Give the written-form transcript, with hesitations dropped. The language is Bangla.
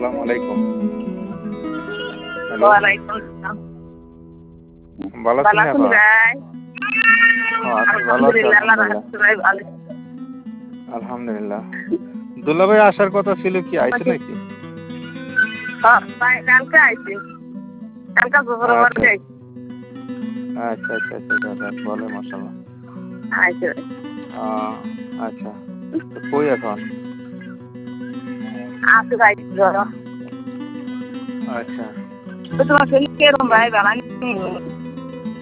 আসসালামু আলাইকুম। হ্যালো, ওয়ালাইকুম আসসালাম। ভালো আছেন ভালো আছেন আপা? ভাই? আছি, ভালো আছি আলহামদুলিল্লাহ, আল্লাহর আলহামদুলিল্লাহ। রহমতে ভাই ভালো। আলহামদুলিল্লাহ। দুলা ভাই আসার কথা ছিল, কি আইছে নাকি? ভাই কালকে আইছি। কালকে দুপুরে আচ্ছা বাড়ি আইছি। আচ্ছা আচ্ছা আচ্ছা আচ্ছা, যাক ভালো, মাশাআল্লাহ। আইছি। আহ, আচ্ছা, তো কই এখন? আছি ভাই জ্বর। আচ্ছা, তো তোমার শরীর কিরকম ভাই? ভালো নেই?